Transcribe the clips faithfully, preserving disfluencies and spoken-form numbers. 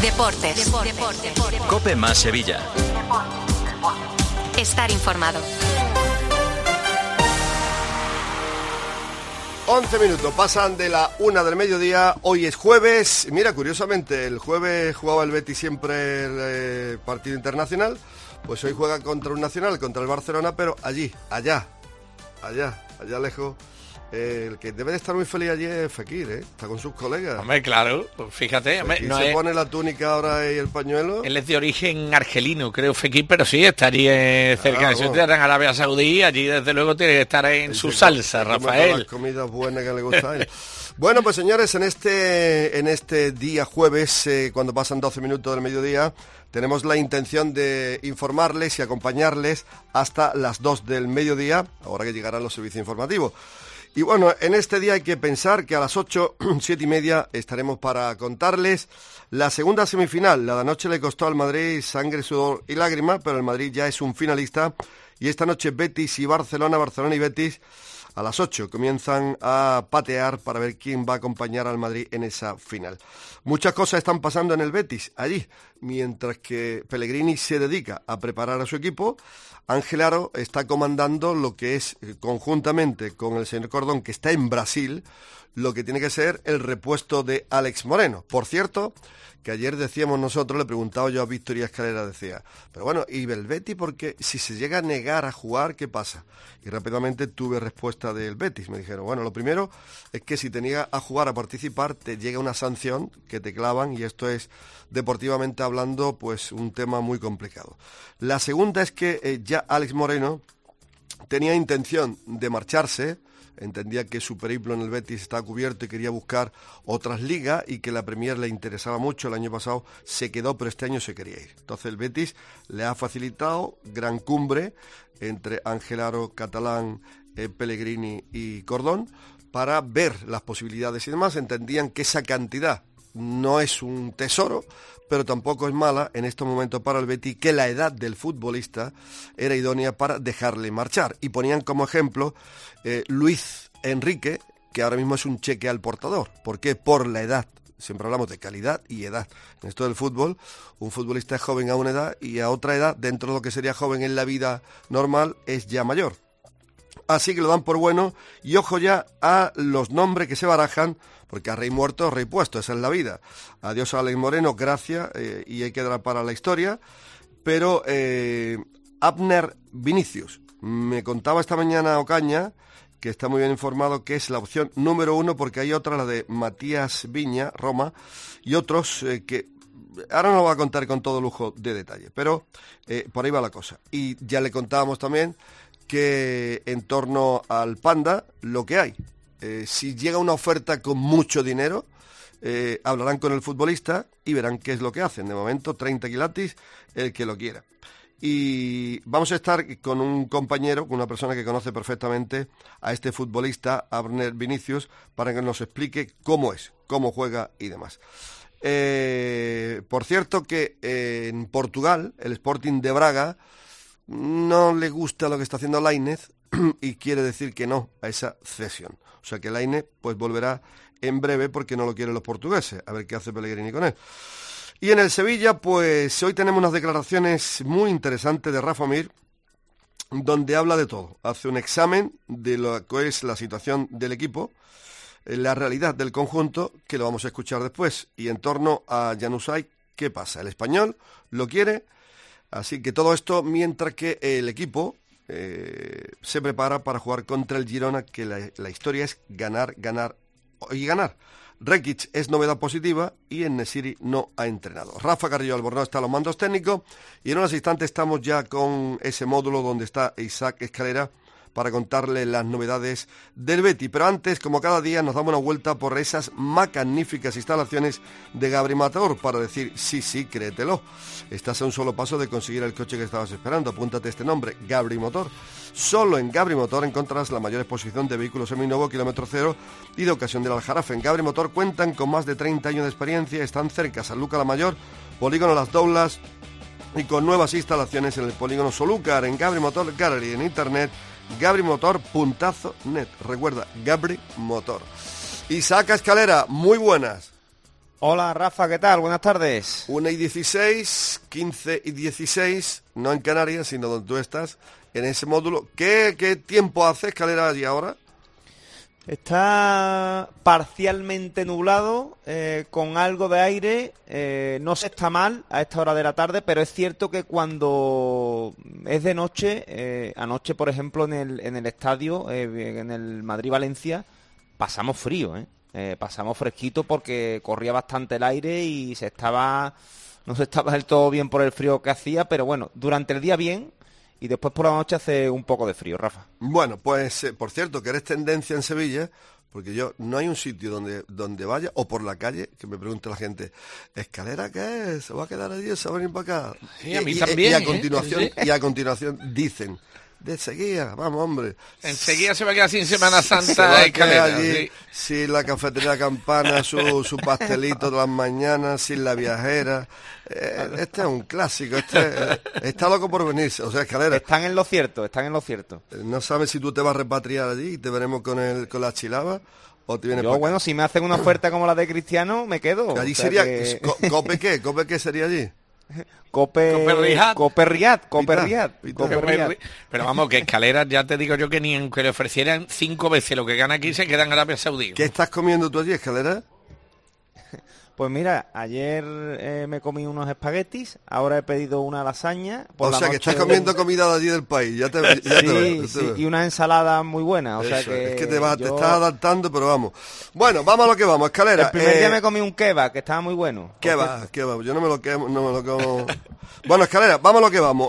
Deportes. Deportes. Deportes. COPE más Sevilla. Estar informado. once minutos, pasan de la una del mediodía, hoy es jueves. Mira, curiosamente, el jueves jugaba el Betis siempre el eh, partido internacional, pues hoy juega contra un nacional, contra el Barcelona, pero allí, allá, allá, allá lejos. Eh, el que debe de estar muy feliz allí es Fekir, ¿eh? Está con sus colegas. Hombre, claro, pues fíjate. Hombre, no se es... pone la túnica ahora y el pañuelo. Él es de origen argelino, creo, Fekir, pero sí, estaría cerca ah, de su tierra, en Arabia Saudí, allí desde luego tiene que estar en el su se salsa, come, Rafael. Las comidas buenas que le gusta a él. Bueno, pues señores, en este, en este día jueves, eh, cuando pasan doce minutos del mediodía, tenemos la intención de informarles y acompañarles hasta las dos del mediodía, ahora que llegarán los servicios informativos. Y bueno, en este día hay que pensar que a las ocho, siete y media estaremos para contarles la segunda semifinal. La de anoche le costó al Madrid sangre, sudor y lágrimas, pero el Madrid ya es un finalista. Y esta noche Betis y Barcelona, Barcelona y Betis, a las ocho comienzan a patear para ver quién va a acompañar al Madrid en esa final. Muchas cosas están pasando en el Betis allí, mientras que Pellegrini se dedica a preparar a su equipo. Ángel Aro está comandando lo que es, conjuntamente con el señor Cordón, que está en Brasil, lo que tiene que ser el repuesto de Alex Moreno. Por cierto, que ayer decíamos nosotros, le preguntaba yo a Víctor Escalera, decía, pero bueno, ¿y el Betis? Porque si se llega a negar a jugar, ¿qué pasa? Y rápidamente tuve respuesta del Betis. Me dijeron, bueno, lo primero es que si te niegas a jugar, a participar, te llega una sanción que te clavan, y esto es, deportivamente hablando, pues un tema muy complicado. La segunda es que eh, ya Alex Moreno tenía intención de marcharse. Entendía que su periplo en el Betis estaba cubierto y quería buscar otras ligas, y que la Premier le interesaba mucho. El año pasado se quedó, pero este año se quería ir. Entonces el Betis le ha facilitado gran cumbre entre Ángel Aro, Catalán, eh, Pellegrini y Cordón para ver las posibilidades y demás. Entendían que esa cantidad no es un tesoro, pero tampoco es mala en estos momentos para el Betis, que la edad del futbolista era idónea para dejarle marchar. Y ponían como ejemplo eh, Luis Enrique, que ahora mismo es un cheque al portador. ¿Por qué? Por la edad. Siempre hablamos de calidad y edad. En esto del fútbol, un futbolista es joven a una edad, y a otra edad, dentro de lo que sería joven en la vida normal, es ya mayor. Así que lo dan por bueno, y ojo ya a los nombres que se barajan, porque a rey muerto, rey puesto, esa es la vida. Adiós a Alex Moreno, gracias, eh, y hay que dar para la historia. Pero eh, Abner Vinicius, me contaba esta mañana Ocaña, que está muy bien informado, que es la opción número uno, porque hay otra, la de Matías Viña, Roma, y otros eh, que ahora no lo voy a contar con todo lujo de detalle, pero eh, por ahí va la cosa. Y ya le contábamos también que en torno al Panda, lo que hay, eh, si llega una oferta con mucho dinero, eh, hablarán con el futbolista y verán qué es lo que hacen. De momento, treinta quilatis, el que lo quiera. Y vamos a estar con un compañero, con una persona que conoce perfectamente a este futbolista, Abner Vinicius, para que nos explique cómo es, cómo juega y demás. Eh, por cierto que eh, en Portugal, el Sporting de Braga no le gusta lo que está haciendo Lainez y quiere decir que no a esa cesión. O sea que Lainez pues volverá en breve, porque no lo quieren los portugueses. A ver qué hace Pellegrini con él. Y en el Sevilla, pues hoy tenemos unas declaraciones muy interesantes de Rafa Mir, donde habla de todo. Hace un examen de lo que es la situación del equipo, la realidad del conjunto, que lo vamos a escuchar después. Y en torno a Januzaj, ¿qué pasa? El español lo quiere. Así que todo esto mientras que el equipo eh, se prepara para jugar contra el Girona, que la, la historia es ganar, ganar y ganar. Rekic es novedad positiva y En-Nesyri no ha entrenado. Rafa Carrillo Albornoz está a los mandos técnicos, y en unos instantes estamos ya con ese módulo donde está Isaac Escalera para contarle las novedades del Betis. Pero antes, como cada día, nos damos una vuelta por esas magníficas instalaciones de Gabri Motor para decir, sí, sí, créetelo. Estás a un solo paso de conseguir el coche que estabas esperando. Apúntate este nombre, Gabri Motor. Solo en Gabri Motor encontrarás la mayor exposición de vehículos seminuevos, kilómetro cero y de ocasión del Aljarafe. En Gabri Motor cuentan con más de treinta años de experiencia, están cerca Sanlúcar la Mayor, Polígono Las Doulas, y con nuevas instalaciones en el Polígono Solúcar. En Gabri Motor Gallery, en internet, gabri motor punto net. Recuerda, Gabri Motor. Isaac Escalera, muy buenas. Hola Rafa, ¿qué tal? Buenas tardes. una y dieciséis, quince y dieciséis, no en Canarias, sino donde tú estás, en ese módulo. ¿Qué, qué tiempo hace, Escalera, allí ahora? Está parcialmente nublado, eh, con algo de aire, eh, no se está mal a esta hora de la tarde, pero es cierto que cuando es de noche, eh, anoche por ejemplo en el, en el estadio, eh, en el Madrid-Valencia, pasamos frío, ¿eh? Eh, pasamos fresquito porque corría bastante el aire y se estaba, no se estaba del todo bien por el frío que hacía, pero bueno, durante el día bien. Y después por la noche hace un poco de frío, Rafa. Bueno, pues, eh, por cierto, que eres tendencia en Sevilla, porque yo, no hay un sitio donde donde vaya, o por la calle, que me pregunte la gente, ¿Escalera qué es? ¿Se va a quedar allí o se va a venir para acá? Sí, a mí y, también, y a ¿eh? continuación, Sí. y a continuación dicen, de seguida, vamos, hombre. Enseguida se va a quedar sin Semana Se va Santa a Escalera. quedar allí Sí. sin la cafetería Campana, su, su pastelito de las mañanas, sin la viajera. Eh, este es un clásico, este eh, está loco por venirse. O sea, Escalera, Están en lo cierto, están en lo cierto. eh, no sabes si tú te vas a repatriar allí y te veremos con el con la chilaba o te vienes Yo, para acá. bueno, si me hacen una oferta como la de Cristiano, me quedo. Allí O sea sería, que- co- ¿Cope qué? ¿Cope qué sería allí? Cope... Cope Riad. Cope Riad, Cope Pita, Riad, pita. Cope Riad. Pero vamos, que Escalera, ya te digo yo que ni aunque le ofrecieran cinco veces lo que gana aquí, se queda en Arabia Saudí. ¿Qué estás comiendo tú allí, Escalera? Pues mira, ayer eh, me comí unos espaguetis, ahora he pedido una lasaña. Por O la sea, que noche- estás comiendo comida de allí del país. Ya te, ya te Sí, veo, ya te sí, veo. y una ensalada muy buena. O sea Eso, que es que te, vas, te yo- estás adaptando, pero vamos. Bueno, vamos a lo que vamos, Escalera. El primer eh, día me comí un kebab, que estaba muy bueno. ¿Qué Por va? cierto. ¿Qué va? Yo no me lo quemo, no me lo como. Bueno, Escalera, vamos a lo que vamos.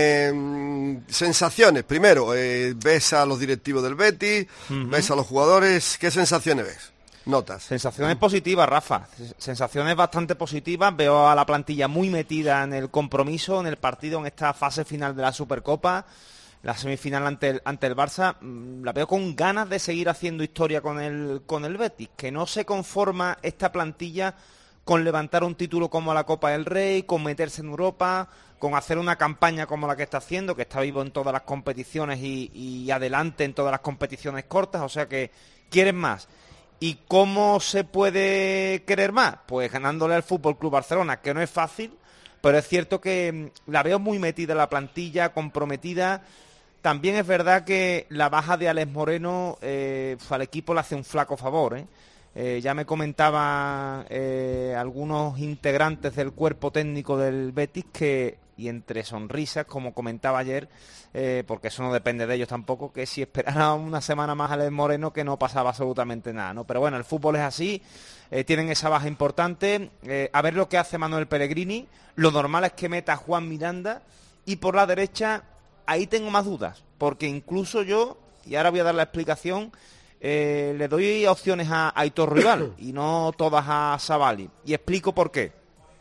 Eh, sensaciones. Primero, eh, ves a los directivos del Betis, ves a los jugadores. ¿Qué sensaciones ves? Notas. Sensaciones positivas, Rafa. Sensaciones bastante positivas. Veo a la plantilla muy metida en el compromiso, en el partido, en esta fase final de la Supercopa. La semifinal ante el, ante el Barça. mm, La veo con ganas de seguir haciendo historia con el, con el Betis. Que no se conforma esta plantilla con levantar un título como la Copa del Rey, con meterse en Europa, con hacer una campaña como la que está haciendo, que está vivo en todas las competiciones y, y adelante en todas las competiciones cortas. O sea que quieren más. ¿Y cómo se puede querer más? Pues ganándole al Fútbol Club Barcelona, que no es fácil, pero es cierto que mm, la veo muy metida en la plantilla, comprometida. También es verdad que la baja de Alex Moreno eh, al equipo le hace un flaco favor, ¿eh? Eh, ya me comentaban eh, algunos integrantes del cuerpo técnico del Betis que, y entre sonrisas, como comentaba ayer, eh, porque eso no depende de ellos tampoco, que si esperara una semana más a Alex Moreno que no pasaba absolutamente nada, ¿no? Pero bueno, el fútbol es así, eh, tienen esa baja importante, eh, a ver lo que hace Manuel Pellegrini. Lo normal es que meta a Juan Miranda, y por la derecha ahí tengo más dudas, porque incluso yo, y ahora voy a dar la explicación, eh, le doy opciones a Aitor Rival y no todas a Savali, y explico por qué.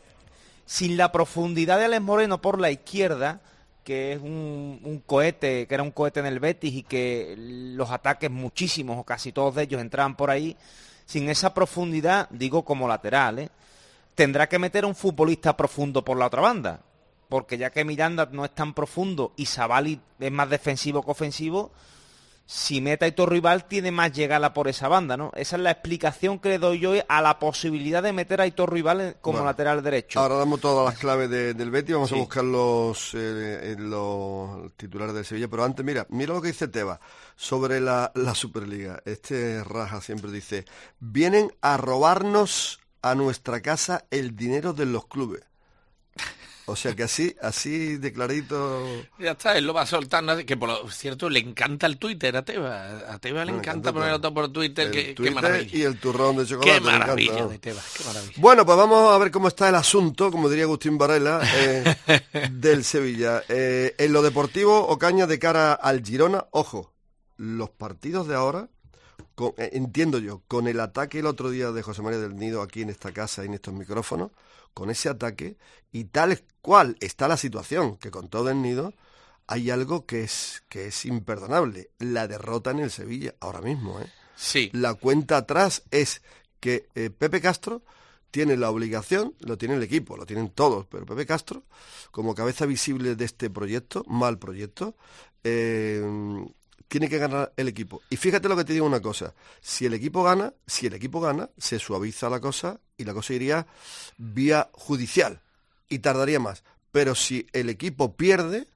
Sin la profundidad de Alex Moreno por la izquierda, que es un, un cohete, que era un cohete en el Betis y que los ataques muchísimos o casi todos de ellos entraban por ahí, sin esa profundidad, digo como lateral, ¿eh? Tendrá que meter a un futbolista profundo por la otra banda, porque ya que Miranda no es tan profundo y Savali es más defensivo que ofensivo, si mete a Aitor Rival tiene más llegada por esa banda, ¿no? Esa es la explicación que le doy yo a la posibilidad de meter a Aitor Rival como Bueno, lateral derecho. Ahora damos todas las claves de- del Betis, vamos Sí. a buscar los, eh, en los titulares de Sevilla, pero antes, mira, mira lo que dice Tebas sobre la, la Superliga. Este Raja siempre dice, vienen a robarnos a nuestra casa el dinero de los clubes. O sea que así, así declarito... Ya está, él lo va soltando, que por lo cierto le encanta el Twitter a Tebas. A Tebas le Me encanta encanta ponerlo todo. todo por Twitter, El que, qué Twitter maravilla. y el turrón de chocolate. Qué me encanta, maravilla ¿no? de Tebas, qué maravilla. Bueno, pues vamos a ver cómo está el asunto, como diría Agustín Varela, eh, del Sevilla. Eh, en lo deportivo, Ocaña de cara al Girona, ojo, los partidos de ahora, con- eh, entiendo yo, con el ataque el otro día de José María del Nido aquí en esta casa y en estos micrófonos, con ese ataque y tal cual está la situación, que con todo el Nido hay algo que es, que es imperdonable, la derrota en el Sevilla, ahora mismo, ¿eh? Sí, La cuenta atrás es que eh, Pepe Castro tiene la obligación, lo tiene el equipo, lo tienen todos, pero Pepe Castro, como cabeza visible de este proyecto, mal proyecto, eh, tiene que ganar el equipo. Y fíjate lo que te digo una cosa, si el equipo gana, si el equipo gana, se suaviza la cosa y la cosa iría vía judicial y tardaría más. Pero si el equipo pierde,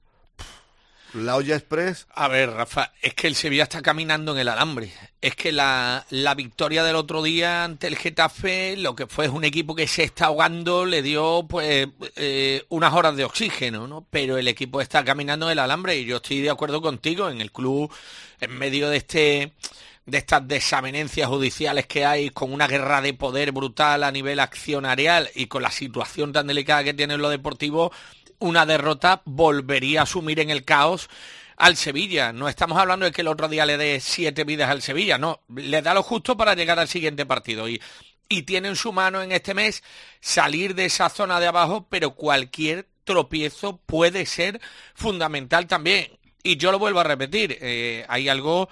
la olla express... A ver, Rafa, es que el Sevilla está caminando en el alambre. Es que la, la victoria del otro día ante el Getafe, lo que fue es un equipo que se está ahogando, le dio pues eh, unas horas de oxígeno, ¿no? Pero el equipo está caminando en el alambre y yo estoy de acuerdo contigo. En el club, en medio de este de estas desavenencias judiciales que hay, con una guerra de poder brutal a nivel accionarial y con la situación tan delicada que tiene en lo deportivo, una derrota volvería a sumir en el caos al Sevilla. No estamos hablando de que el otro día le dé siete vidas al Sevilla, no, le da lo justo para llegar al siguiente partido y, y tiene en su mano en este mes salir de esa zona de abajo, pero cualquier tropiezo puede ser fundamental también. Y yo lo vuelvo a repetir, eh, hay algo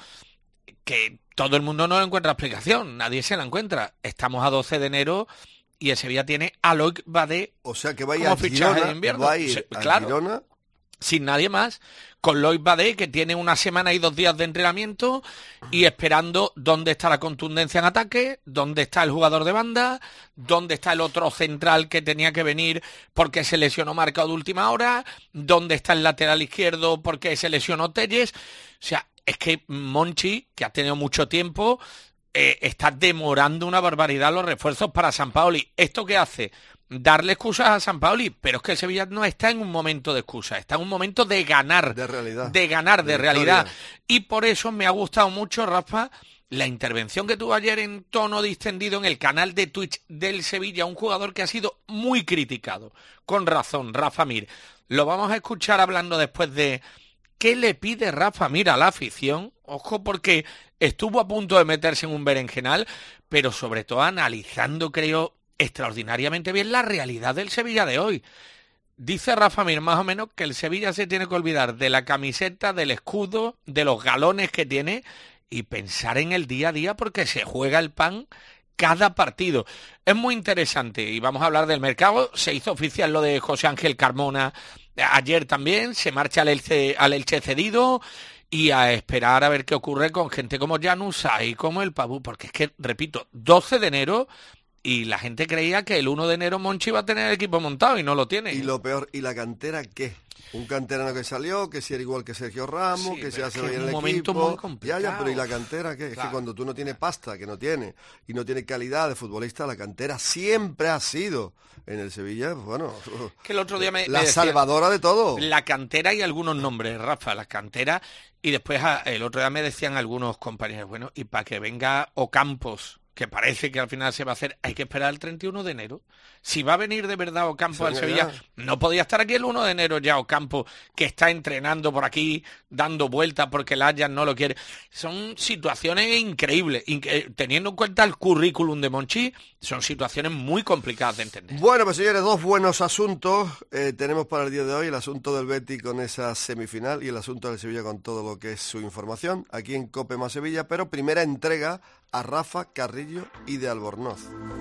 que todo el mundo no le encuentra explicación, nadie se la encuentra. Estamos a doce de enero y el Sevilla tiene a Loic Badé, o sea que vaya como a fichaje Girona, de invierno. va a ir Sí, a claro, Girona. sin nadie más, con Loic Badé, que tiene una semana y dos días de entrenamiento, y esperando dónde está la contundencia en ataque, dónde está el jugador de banda, dónde está el otro central que tenía que venir porque se lesionó Marcao de última hora, dónde está el lateral izquierdo porque se lesionó Telles. O sea, es que Monchi, que ha tenido mucho tiempo, eh, está demorando una barbaridad los refuerzos para Sampaoli. ¿Esto qué hace? Darle excusas a Sampaoli, pero es que el Sevilla no está en un momento de excusas, está en un momento de ganar, de realidad, de ganar, de, de realidad. Y por eso me ha gustado mucho, Rafa, la intervención que tuvo ayer en tono distendido en el canal de Twitch del Sevilla, un jugador que ha sido muy criticado, con razón, Rafa Mir. Lo vamos a escuchar hablando después de qué le pide Rafa Mir a la afición, ojo, porque estuvo a punto de meterse en un berenjenal, pero sobre todo analizando, creo, extraordinariamente bien la realidad del Sevilla de hoy. Dice Rafa Mir más o menos que el Sevilla se tiene que olvidar de la camiseta, del escudo, de los galones que tiene y pensar en el día a día porque se juega el pan cada partido. Es muy interesante y vamos a hablar del mercado. Se hizo oficial lo de José Ángel Carmona ayer también, se marcha al Elche, al Elche cedido y a esperar a ver qué ocurre con gente como Janus y como el Pabú, porque es que, repito, doce de enero... y la gente creía que el uno de enero Monchi iba a tener el equipo montado y no lo tiene. Y lo peor, ¿y la cantera qué? Un canterano que salió, que si era igual que Sergio Ramos, sí, que se hace bien en un el momento equipo. muy complicado. Ya, ya, pero ¿y la cantera qué? Claro. Es que cuando tú no tienes pasta, que no tiene, y no tiene calidad de futbolista, la cantera siempre ha sido en el Sevilla, pues bueno, que el otro día me, la me decía, salvadora de todo. La cantera y algunos nombres, Rafa, la cantera, y después el otro día me decían algunos compañeros, bueno, y para que venga Ocampos, que parece que al final se va a hacer, hay que esperar el treinta y uno de enero. Si va a venir de verdad Ocampo al Sevilla, no podía estar aquí el uno de enero ya Ocampo, que está entrenando por aquí, dando vueltas porque el Ajax no lo quiere. Son situaciones increíbles. Inque- teniendo en cuenta el currículum de Monchi, son situaciones muy complicadas de entender. Bueno, pues señores, dos buenos asuntos eh, tenemos para el día de hoy. El asunto del Betis con esa semifinal y el asunto del Sevilla con todo lo que es su información aquí en COPE más Sevilla, pero primera entrega a Rafa, Carrillo y de Albornoz.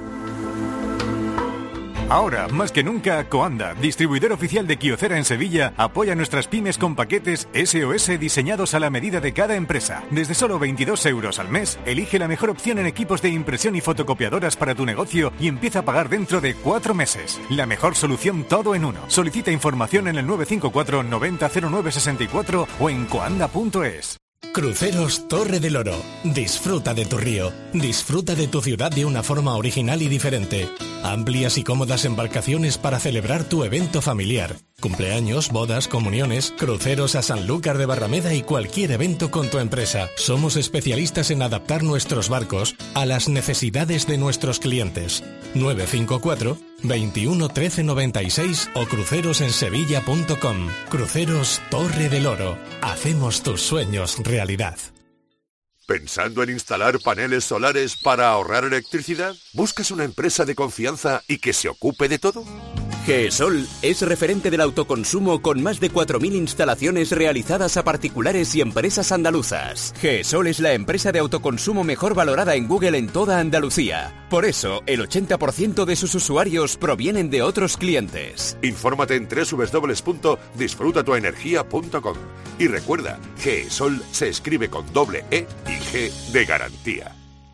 Ahora, más que nunca, Coanda, distribuidor oficial de Kyocera en Sevilla, apoya a nuestras pymes con paquetes S O S diseñados a la medida de cada empresa. Desde solo veintidós euros al mes, elige la mejor opción en equipos de impresión y fotocopiadoras para tu negocio y empieza a pagar dentro de cuatro meses. La mejor solución todo en uno. Solicita información en el nueve cinco cuatro noventa cero nueve sesenta y cuatro o en coanda punto es. Cruceros Torre del Oro. Disfruta de tu río. Disfruta de tu ciudad de una forma original y diferente. Amplias y cómodas embarcaciones para celebrar tu evento familiar. Cumpleaños, bodas, comuniones, cruceros a Sanlúcar de Barrameda y cualquier evento con tu empresa. Somos especialistas en adaptar nuestros barcos a las necesidades de nuestros clientes. nueve cinco cuatro, veintiuno, trece, noventa y seis o crucerosensevilla punto com. Cruceros Torre del Oro. Hacemos tus sueños realidad. ¿Pensando en instalar paneles solares para ahorrar electricidad? ¿Buscas una empresa de confianza y que se ocupe de todo? GESOL es referente del autoconsumo con más de cuatro mil instalaciones realizadas a particulares y empresas andaluzas. GESOL es la empresa de autoconsumo mejor valorada en Google en toda Andalucía. Por eso, el ochenta por ciento de sus usuarios provienen de otros clientes. Infórmate en doble u doble u doble u punto disfruta tu energía punto com. Y recuerda, GESOL se escribe con doble E y G de garantía.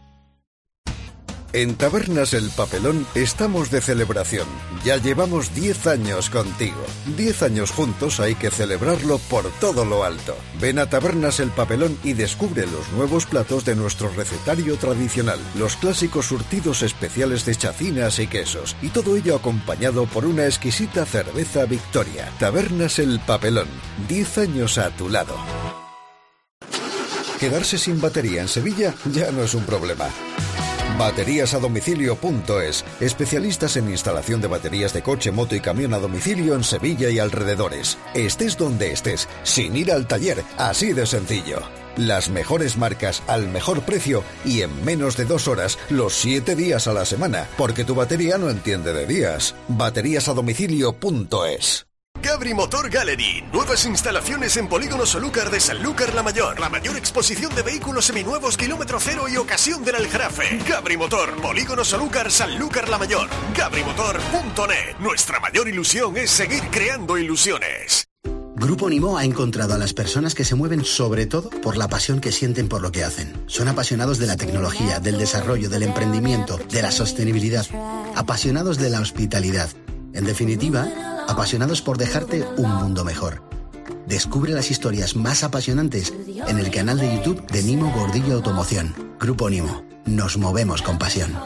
En Tabernas El Papelón estamos de celebración. Ya llevamos diez años contigo. diez años juntos hay que celebrarlo por todo lo alto. Ven a Tabernas El Papelón y descubre los nuevos platos de nuestro recetario tradicional, los clásicos surtidos especiales de chacinas y quesos, y todo ello acompañado por una exquisita cerveza Victoria. Tabernas El Papelón, diez años a tu lado. Quedarse sin batería en Sevilla ya no es un problema. Baterías a domicilio punto es, especialistas en instalación de baterías de coche, moto y camión a domicilio en Sevilla y alrededores. Estés donde estés, sin ir al taller, así de sencillo. Las mejores marcas al mejor precio y en menos de dos horas, los siete días a la semana, porque tu batería no entiende de días. Baterías a domicilio punto es. Gabri Motor Gallery. Nuevas instalaciones en Polígono Solúcar de Sanlúcar la Mayor. La mayor exposición de vehículos seminuevos, kilómetro cero y ocasión del Aljarafe. Gabri Motor, Polígono Solúcar, Sanlúcar la Mayor. Gabri Motor punto net. Nuestra mayor ilusión es seguir creando ilusiones. Grupo Nimo ha encontrado a las personas que se mueven sobre todo por la pasión que sienten por lo que hacen. Son apasionados de la tecnología, del desarrollo, del emprendimiento, de la sostenibilidad. Apasionados de la hospitalidad. En definitiva, apasionados por dejarte un mundo mejor. Descubre las historias más apasionantes en el canal de YouTube de Nimo Gordillo Automoción. Grupo Nimo. Nos movemos con pasión.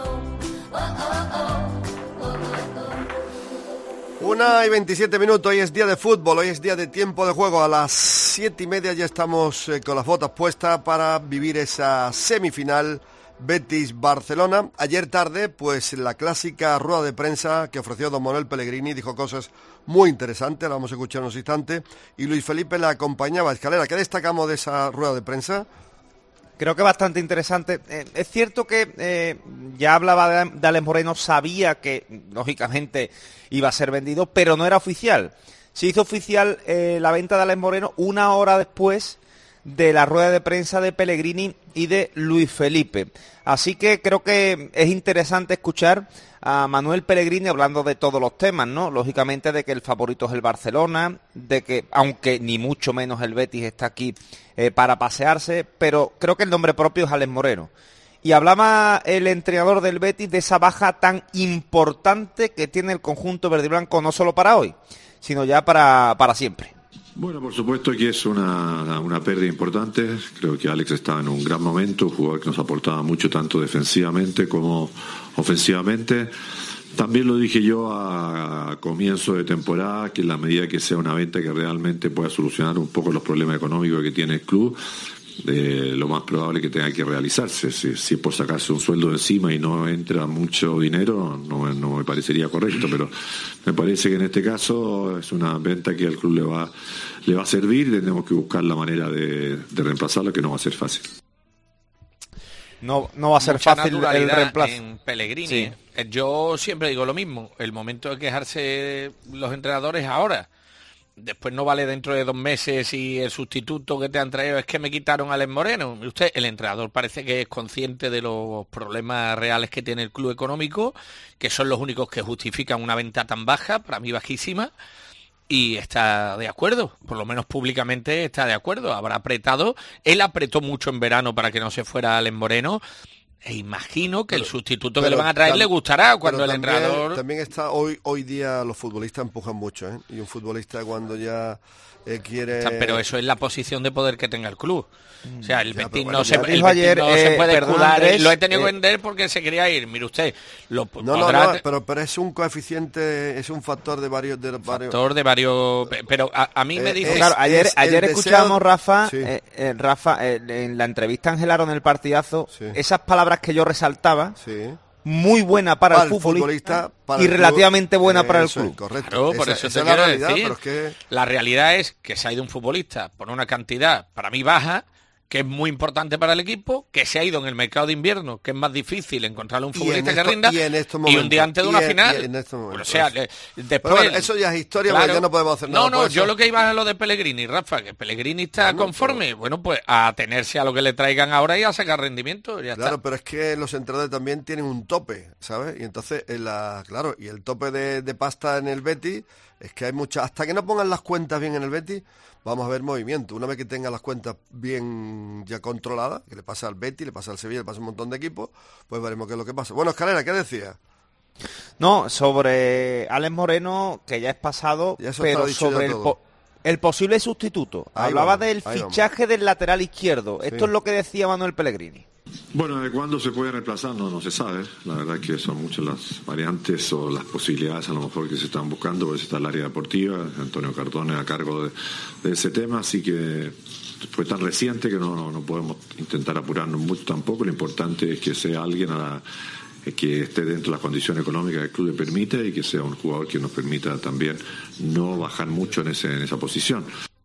Una y veintisiete minutos, hoy es día de fútbol, hoy es día de tiempo de juego. A las siete y media ya estamos eh, con las botas puestas para vivir esa semifinal Betis-Barcelona. Ayer tarde, pues la clásica rueda de prensa que ofreció don Manuel Pellegrini, dijo cosas muy interesantes, la vamos a escuchar en unos instantes, y Luis Felipe la acompañaba. Escalera, ¿qué destacamos de esa rueda de prensa? Creo que bastante interesante. Eh, es cierto que eh, ya hablaba de, de Alex Moreno, sabía que lógicamente iba a ser vendido, pero no era oficial. Se hizo oficial eh, la venta de Alex Moreno una hora después de la rueda de prensa de Pellegrini y de Luis Felipe. Así que creo que es interesante escuchar a Manuel Pellegrini hablando de todos los temas, ¿no? Lógicamente de que el favorito es el Barcelona, de que, aunque ni mucho menos el Betis está aquí eh, para pasearse, pero creo que el nombre propio es Alex Moreno. Y hablaba el entrenador del Betis de esa baja tan importante que tiene el conjunto verde y blanco, no solo para hoy, sino ya para, para siempre. Bueno, por supuesto que es una, una pérdida importante. Creo que Alex estaba en un gran momento, un jugador que nos aportaba mucho tanto defensivamente como ofensivamente. También lo dije yo a, a comienzo de temporada, que en la medida que sea una venta que realmente pueda solucionar un poco los problemas económicos que tiene el club, eh, lo más probable que tenga que realizarse. Si, si es por sacarse un sueldo de encima y no entra mucho dinero, no, no me parecería correcto, pero me parece que en este caso es una venta que al club le va, le va a servir y tenemos que buscar la manera de, de reemplazarlo, que no va a ser fácil. No, no va a ser Mucha fácil el reemplazo. En Pellegrini. Sí. Yo siempre digo lo mismo, el momento de quejarse los entrenadores ahora. Después no vale dentro de dos meses y el sustituto que te han traído es que me quitaron a Alex Moreno. Y usted, el entrenador, parece que es consciente de los problemas reales que tiene el club económico, que son los únicos que justifican una venta tan baja, para mí bajísima, y está de acuerdo, por lo menos públicamente está de acuerdo. Habrá apretado, él apretó mucho en verano para que no se fuera Alex Moreno, e imagino que pero, el sustituto que le van a traer tam, le gustará cuando el también, entrenador... También está, hoy hoy día los futbolistas empujan mucho, ¿eh? Y un futbolista cuando ya eh, quiere... Pero eso es la posición de poder que tenga el club. O sea, el ya, Betis bueno, no, se, el dijo ayer, no eh, se puede perdón, escudar. Andrés, Lo he tenido eh, que vender porque se quería ir. Mire usted, lo no, podrá... no, no, pero, pero es un coeficiente, es un factor de varios... De varios... Factor de varios... Pero a, a mí eh, me dice... Claro, ayer, es ayer escuchábamos, deseo... Rafa, sí. eh, eh, Rafa eh, en la entrevista a Ángel Aro en el partidazo, sí. esas palabras que yo resaltaba... Sí. Muy buena para, para el futbolista, futbolista para y el relativamente club, buena para el club. Es correcto. Claro, por esa, eso esa te es la quiero realidad, decir. Pero es que... La realidad es que se ha ido un futbolista por una cantidad, para mí baja, que es muy importante para el equipo, que se ha ido en el mercado de invierno, que es más difícil encontrarle un futbolista que esto, rinda, y, en estos y un día antes de una y en, final. Y en estos momentos. O sea, le, después... Bueno, eso ya es historia, claro, porque ya no podemos hacer nada. No, no, por yo eso. lo que iba a lo de Pellegrini, Rafa, que Pellegrini está bueno, conforme, pero... bueno, pues a atenerse a lo que le traigan ahora y a sacar rendimiento, ya Claro, está. pero es que los entrenadores también tienen un tope, ¿sabes? Y entonces, en la, claro, y el tope de, de pasta en el Betis, es que hay mucha... Hasta que no pongan las cuentas bien en el Betis, vamos a ver movimiento. Una vez que tengan las cuentas bien ya controladas, que le pasa al Betis, le pasa al Sevilla, le pasa a un montón de equipos, pues veremos qué es lo que pasa. Bueno, Escalera, ¿qué decías? No, sobre Alex Moreno, que ya es pasado, pero sobre el, po el posible sustituto. Ahí Hablaba vamos, del fichaje vamos. del lateral izquierdo. Sí. Esto es lo que decía Manuel Pellegrini. Bueno, de cuándo se puede reemplazar no, no se sabe. La verdad que son muchas las variantes o las posibilidades a lo mejor que se están buscando, porque está el área deportiva, Antonio Cardone a cargo de, de ese tema, así que fue tan reciente que no, no, no podemos intentar apurarnos mucho tampoco. Lo importante es que sea alguien a la, que esté dentro de las condiciones económicas que el club le permita y que sea un jugador que nos permita también no bajar mucho en, ese, en esa posición.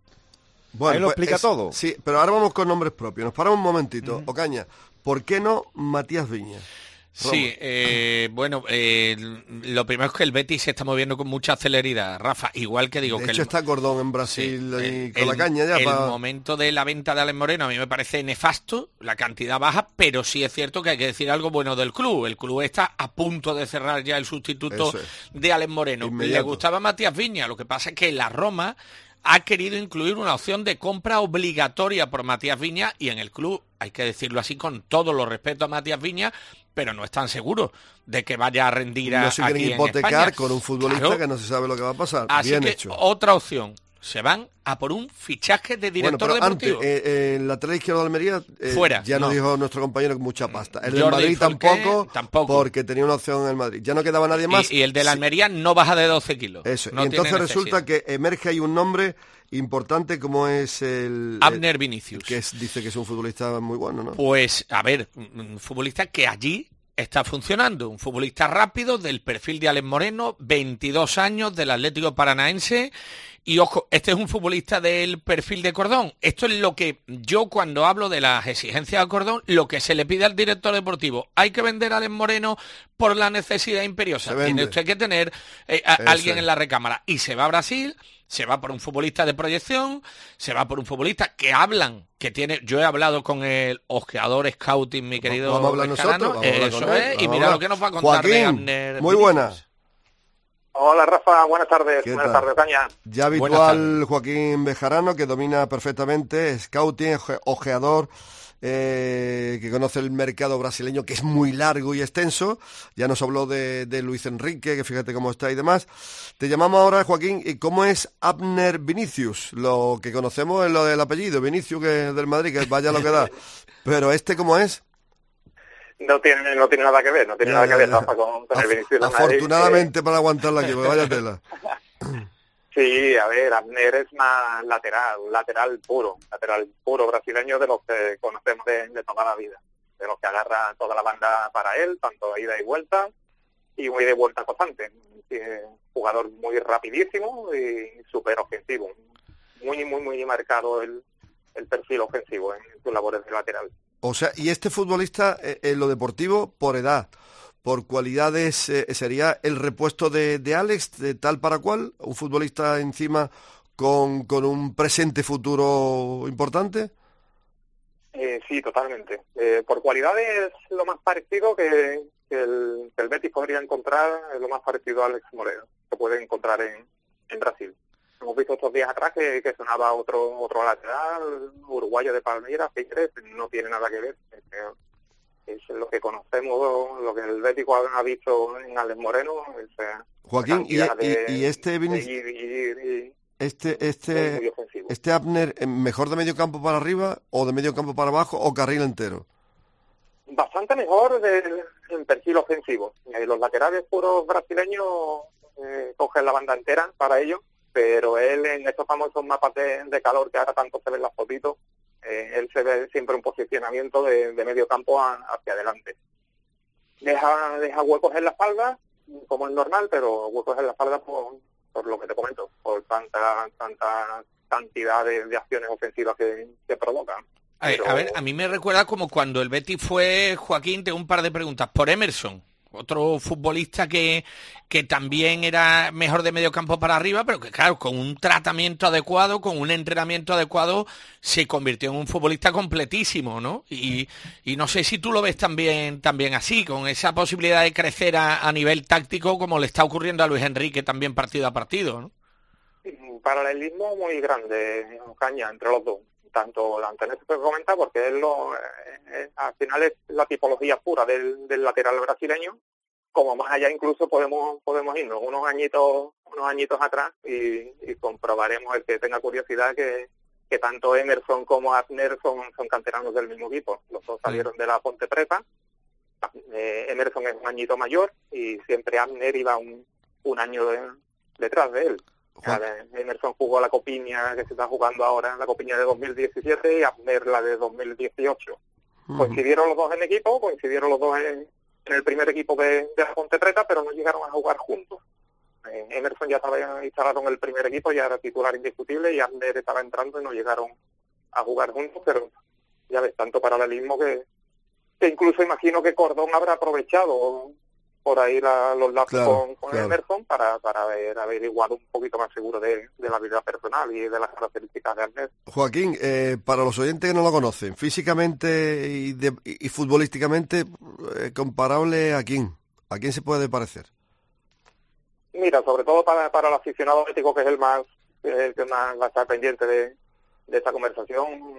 Bueno, ahí lo pues explica es, todo. Sí, pero ahora vamos con nombres propios. Nos paramos un momentito. Uh-huh. Ocaña, ¿por qué no Matías Viña? Sí, eh, bueno, eh, lo primero es que el Betis se está moviendo con mucha celeridad, Rafa, igual que digo de que... hecho el, está Cordón en Brasil sí, y con el, la caña ya. El pa... momento de la venta de Alex Moreno a mí me parece nefasto, la cantidad baja, pero sí es cierto que hay que decir algo bueno del club. El club está a punto de cerrar ya el sustituto es. de Alex Moreno. Inmediato. Le gustaba Matías Viña, lo que pasa es que la Roma ha querido incluir una opción de compra obligatoria por Matías Viña y en el club, hay que decirlo así con todo los respeto a Matías Viña, pero no están seguros de que vaya a rendir a, no se aquí quieren en hipotecar España. con un futbolista Claro. que no se sabe lo que va a pasar. Así Bien que hecho. Otra opción, se van a por un fichaje de director bueno, pero deportivo. Antes, eh, el lateral izquierdo de Almería, eh, Fuera. ya nos no. dijo nuestro compañero mucha pasta. El Jordi del Madrid Folqué, tampoco, tampoco, porque tenía una opción en el Madrid. Ya no quedaba nadie más. Y, y el de la Almería sí. no baja de doce kilos. Eso. No y entonces resulta que emerge ahí un nombre importante como es el... Abner el, Vinicius. Que es, dice que es un futbolista muy bueno, ¿no? Pues, a ver, un futbolista que allí está funcionando. Un futbolista rápido del perfil de Alex Moreno, veintidós años, del Atlético Paranaense. Y ojo, este es un futbolista del perfil de Cordón. Esto es lo que yo cuando hablo de las exigencias a Cordón, lo que se le pide al director deportivo. Hay que vender a Alex Moreno por la necesidad imperiosa. Tiene usted que tener eh, a alguien en la recámara. Y se va a Brasil, se va por un futbolista de proyección, se va por un futbolista que hablan, que tiene... Yo he hablado con el ojeador scouting, mi querido Vamos a hablar nosotros, vamos a hablar Eso con él, es, y mira hablar. lo que nos va a contar Joaquín, de Abner muy buena. Hola Rafa, buenas tardes. Buenas tal? tardes, Caña. Ya habitual Joaquín Bejarano, que domina perfectamente, scouting, ojeador, eh, que conoce el mercado brasileño, que es muy largo y extenso. Ya nos habló de, de Luis Enrique, que fíjate cómo está y demás. Te llamamos ahora, Joaquín, ¿y cómo es Abner Vinicius? Lo que conocemos es lo del apellido, Vinicius, que es del Madrid, que vaya lo que da. Pero este, ¿cómo es? No tiene, no tiene nada que ver, no tiene ya, nada que ver, ya. Rafa, con, con el Vinicius. Afortunadamente eh... para aguantarla aquí, porque vaya tela. Sí, a ver, Abner es más lateral, lateral puro, lateral puro brasileño de los que conocemos de, de toda la vida, de los que agarra toda la banda para él, tanto ida y vuelta, y muy de vuelta constante. Jugador muy rapidísimo y súper ofensivo, muy, muy, muy marcado el, el perfil ofensivo en sus labores de lateral. O sea, y este futbolista, eh, en lo deportivo, por edad, por cualidades, eh, ¿sería el repuesto de, de Alex, de tal para cual? ¿Un futbolista encima con, con un presente futuro importante? Eh, sí, totalmente. Eh, por cualidades, lo más parecido que, que, el, que el Betis podría encontrar, es lo más parecido a Alex Moreno, que puede encontrar en, en Brasil. Hemos visto estos días atrás que, que sonaba otro otro lateral, uruguayo de Palmeiras, Figueres, no tiene nada que ver. Es, es lo que conocemos, lo que el Bético ha, ha visto en Alex Moreno. Es, Joaquín, y, de, y, y este Vinicius, y, y, y, este este este Abner, ¿mejor de medio campo para arriba o de medio campo para abajo o carril entero? Bastante mejor del, del perfil ofensivo. Eh, los laterales puros brasileños eh, cogen la banda entera para ellos, pero él en estos famosos mapas de, de calor que ahora tanto se ven las fotitos, eh, él se ve siempre un posicionamiento de, de medio campo a, hacia adelante. Deja, deja huecos en la espalda, como es normal, pero huecos en la espalda por, por lo que te comento, por tanta tanta cantidad de, de acciones ofensivas que, que provocan. A ver, Pero... a ver, a mí me recuerda como cuando el Betis fue, Joaquín, tengo un par de preguntas, por Emerson, otro futbolista que, que también era mejor de medio campo para arriba, pero que claro, con un tratamiento adecuado, con un entrenamiento adecuado, se convirtió en un futbolista completísimo, ¿no? Y, y no sé si tú lo ves también, también así, con esa posibilidad de crecer a, a nivel táctico, como le está ocurriendo a Luis Enrique también partido a partido, ¿no? Un paralelismo muy grande, Caña, entre los dos. Tanto Antonio que comenta, porque él lo, eh, al final es la tipología pura del, del lateral brasileño, como más allá incluso podemos podemos irnos unos añitos unos añitos atrás y, y comprobaremos, el que tenga curiosidad, que, que tanto Emerson como Abner son, son canteranos del mismo equipo. Los dos salieron de la Ponte Preta. eh, Emerson es un añito mayor y siempre Abner iba un, un año de, detrás de él. Vale, Emerson jugó la Copiña que se está jugando ahora, la Copiña de dos mil diecisiete, y Abner la de dos mil dieciocho. Uh-huh. Coincidieron los dos en equipo, coincidieron los dos en, en el primer equipo de, de la Ponte Preta, pero no llegaron a jugar juntos. Eh, Emerson ya estaba instalado en el primer equipo, ya era titular indiscutible, y Abner estaba entrando y no llegaron a jugar juntos, pero ya ves, tanto paralelismo que, que incluso imagino que Cordón habrá aprovechado por ahí la, los lazos claro, con, con claro. Emerson para, para haber averiguado un poquito más seguro de, de la vida personal y de las características de Abner. Joaquín, eh, para los oyentes que no lo conocen, físicamente y, de, y futbolísticamente, eh, comparable a quién, ¿a quién se puede parecer? Mira, sobre todo para, para el aficionado ético, que es el más el que más va a estar pendiente de, de esta conversación,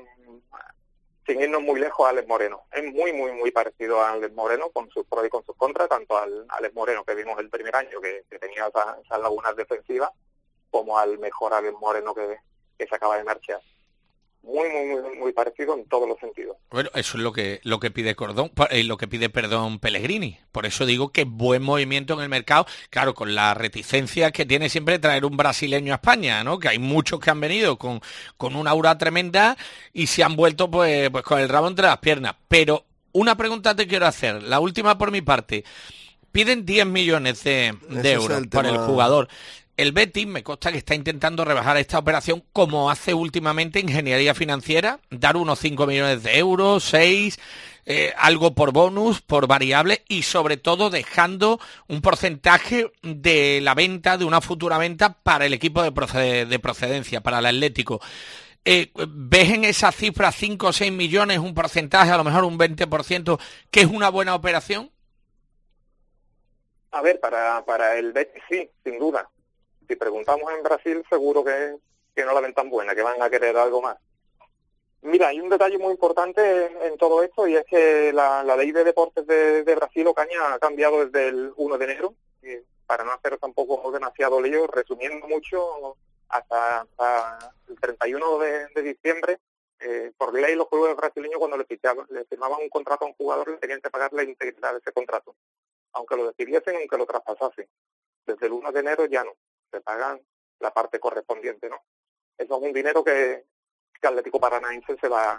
sin irnos muy lejos, a Alex Moreno. Es muy, muy, muy parecido a Alex Moreno, con sus pros y con sus contras, tanto al Alex Moreno que vimos el primer año, que, que tenía esas, esas lagunas defensivas, como al mejor Alex Moreno que, que se acaba de marchar. Muy, muy, muy, muy parecido en todos los sentidos. Bueno, eso es lo que lo que pide Cordón, eh, lo que pide, perdón, Pellegrini. Por eso digo que buen movimiento en el mercado, claro, con la reticencia que tiene siempre traer un brasileño a España, ¿no? Que hay muchos que han venido con, con una aura tremenda y se han vuelto pues, pues con el rabo entre las piernas. Pero una pregunta te quiero hacer, la última por mi parte. Piden diez millones de, de euros el por tema... el jugador. El Betis me consta que está intentando rebajar esta operación como hace últimamente Ingeniería Financiera, dar unos cinco millones de euros, seis, eh, algo por bonus, por variable y sobre todo dejando un porcentaje de la venta, de una futura venta para el equipo de, proced- de procedencia, para el Atlético. Eh, ¿Ves en esa cifra cinco o seis millones, un porcentaje, a lo mejor un veinte por ciento, que es una buena operación? A ver, para, para el Betis sí, sin duda. Si preguntamos en Brasil, seguro que, que no la ven tan buena, que van a querer algo más. Mira, hay un detalle muy importante en, en todo esto, y es que la, la ley de deportes de, de Brasil, Ocaña, ha cambiado desde el uno de enero, y para no hacer tampoco demasiado lío, resumiendo mucho, hasta, hasta el treinta y uno de, de diciembre, eh, por ley los clubes brasileños, cuando le, fichaban, le firmaban un contrato a un jugador, le tenían que pagar la integridad de ese contrato, aunque lo despidiesen, aunque lo traspasasen. Desde el uno de enero ya no. Se pagan la parte correspondiente, ¿no? Eso es un dinero que, que Atlético Paranaense se va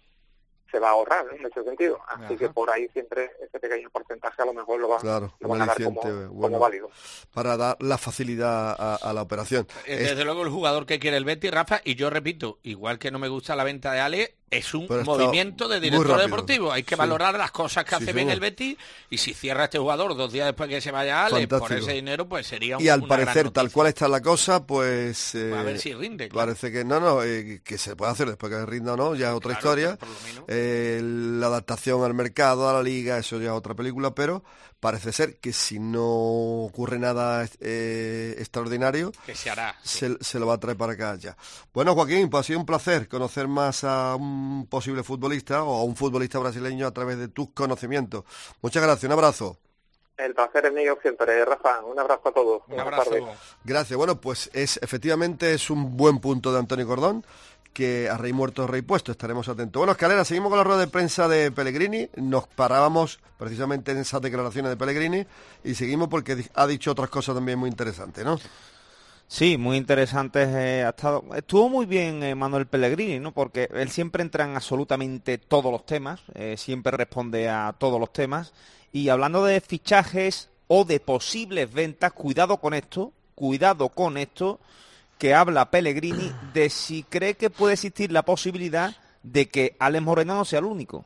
se va a ahorrar, ¿no? En ese sentido. Así Ajá. que por ahí siempre ese pequeño porcentaje a lo mejor lo, va, claro, lo van a dar como, bueno, como válido. Para dar la facilidad a, a la operación. Desde es... luego el jugador que quiere el Betis, Rafa, y yo repito, igual que no me gusta la venta de Ale, es un movimiento de director deportivo. Hay que sí. valorar las cosas que sí, hace sí, bien sí. el Betis, y si cierra este jugador dos días después que se vaya Ale, Fantástico. Por ese dinero, pues sería un, y al una parecer, tal cual está la cosa, pues... Eh, a ver si rinde. Claro. Parece que no, no, eh, que se puede hacer después que rinda o no, ya es otra claro, historia. Eh, la adaptación al mercado, a la liga, eso ya es otra película, pero parece ser que si no ocurre nada eh, extraordinario, que se hará. Sí. Se, se lo va a traer para acá ya. Bueno, Joaquín, pues ha sido un placer conocer más a un posible futbolista o a un futbolista brasileño a través de tus conocimientos. Muchas gracias, un abrazo. El placer es mío siempre, Rafa. Un abrazo a todos. Un abrazo. Gracias. Bueno, pues es efectivamente es un buen punto de Antonio Cordón, que a rey muerto, rey puesto, estaremos atentos. Bueno, Escalera, seguimos con la rueda de prensa de Pellegrini, nos parábamos precisamente en esas declaraciones de Pellegrini y seguimos porque ha dicho otras cosas también muy interesantes, ¿no? Sí, muy interesantes. Eh, ha estado, estuvo muy bien eh, Manuel Pellegrini, ¿no? Porque él siempre entra en absolutamente todos los temas, eh, siempre responde a todos los temas, y hablando de fichajes o de posibles ventas, cuidado con esto, cuidado con esto, que habla Pellegrini de si cree que puede existir la posibilidad de que Alex Moreno no sea el único.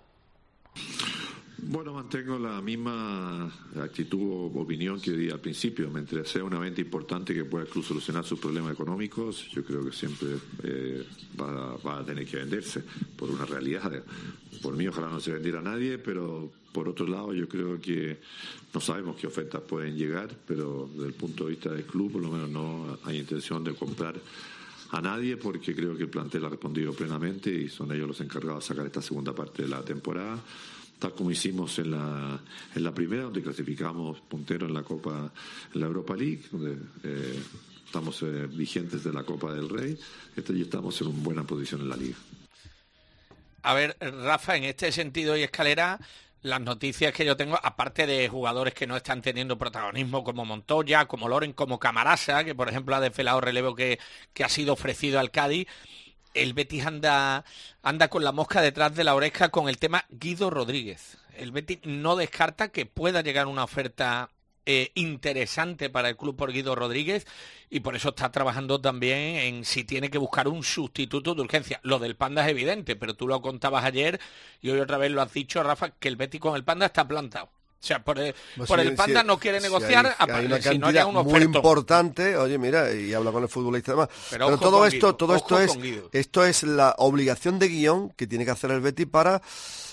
Bueno, mantengo la misma actitud o opinión que di al principio. Mientras sea una venta importante que pueda incluso solucionar sus problemas económicos, yo creo que siempre eh, va, va a tener que venderse por una realidad. Por mí ojalá no se vendiera a nadie, pero por otro lado yo creo que no sabemos qué ofertas pueden llegar, pero desde el punto de vista del club por lo menos no hay intención de comprar a nadie, porque creo que el plantel ha respondido plenamente y son ellos los encargados de sacar esta segunda parte de la temporada, tal como hicimos en la en la primera, donde clasificamos puntero en la Copa, en la Europa League, donde eh, estamos eh, vigentes de la Copa del Rey, este, y estamos en una buena posición en la Liga. A ver, Rafa, en este sentido y Escalera, las noticias que yo tengo, aparte de jugadores que no están teniendo protagonismo como Montoya, como Loren, como Camarasa, que por ejemplo ha desvelado relevo que, que ha sido ofrecido al Cádiz, el Betis anda, anda con la mosca detrás de la oreja con el tema Guido Rodríguez. El Betis no descarta que pueda llegar una oferta eh, interesante para el club por Guido Rodríguez y por eso está trabajando también en si tiene que buscar un sustituto de urgencia. Lo del Panda es evidente, pero tú lo contabas ayer y hoy otra vez lo has dicho, Rafa, que el Betis con el Panda está plantado. O sea, por el, pues por sí, el Panda sí, no quiere sí, negociar, hay, hay una si no cantidad un muy importante, oye, mira, y habla con el futbolista y demás. Pero, Pero todo esto, Guido, todo esto es, esto es la obligación de guión que tiene que hacer el Betis para